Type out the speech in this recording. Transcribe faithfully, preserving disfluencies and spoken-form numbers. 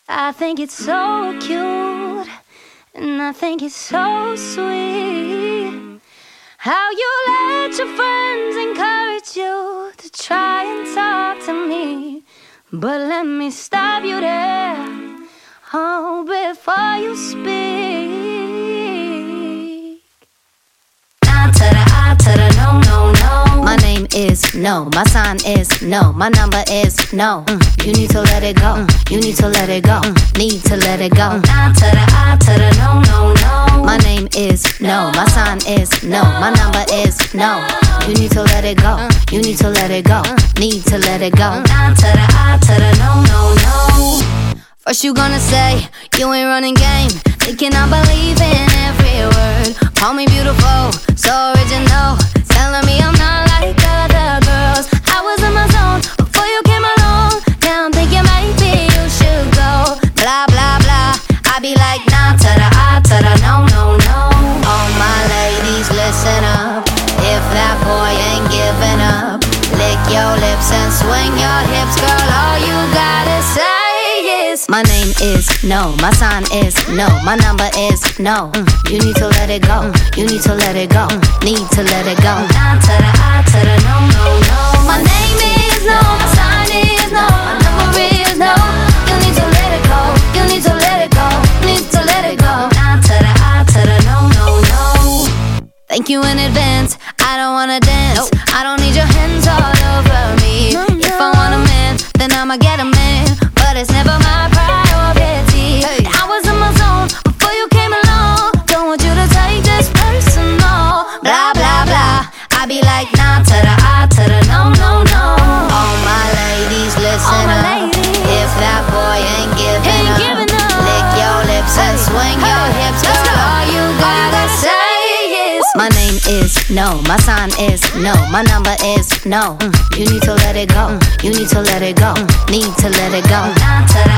I think it's so cute, and I think it's so sweet how you let your friends encourage you to try and talk to me. But let me stop you there, oh, before you speak. Nah to the I to the no, no, no. My name is no, my sign is no, my number is no. mm. You need to let it go, mm. you need to let it go, mm. need to let it go. Nah to the I to the no, no, no. My name is no, my sign is no, my number is no. You need to let it go, you need to let it go, need to let it go. Nah to the I to the no, no, no. First you gonna say you ain't running game, thinking I believe in every word. Call me beautiful, so original, telling me I'm not like other girls. I was in my zone before you came along. Now I'm thinking maybe you should go. Blah blah blah, I be like nah to the I to the no no no. All my ladies listen up, if that boy ain't giving up, lick your lips and swing your hips, girl. All you gotta say, my name is no, my sign is no, my number is no. mm. You need to let it go, mm. you need to let it go, mm. need to let it go. Nah to the I to the no, no, no. My name is no, my sign is no, my number is no. You need to let it go, you need to let it go, need to let it go. Nah to the I to the no, no, no. Thank you in advance, I don't wanna dance, nope. I don't need your hands all over me. no, no. If I want a man, then I'ma get a man, but it's never my priority. hey. I was in my zone before you came along, don't want you to take this personal. Blah blah blah, I be like nah to the I to the no no no. All my ladies listen my up, ladies. if that boy ain't giving, Ain't up, giving up, lick your lips hey. and swing hey. your hips, girl. Let's go. All you gotta say is my name is no, my sign is no, my number is no. mm. You need to let it go, mm. you need to let it go, mm. need to let it go. Nah to the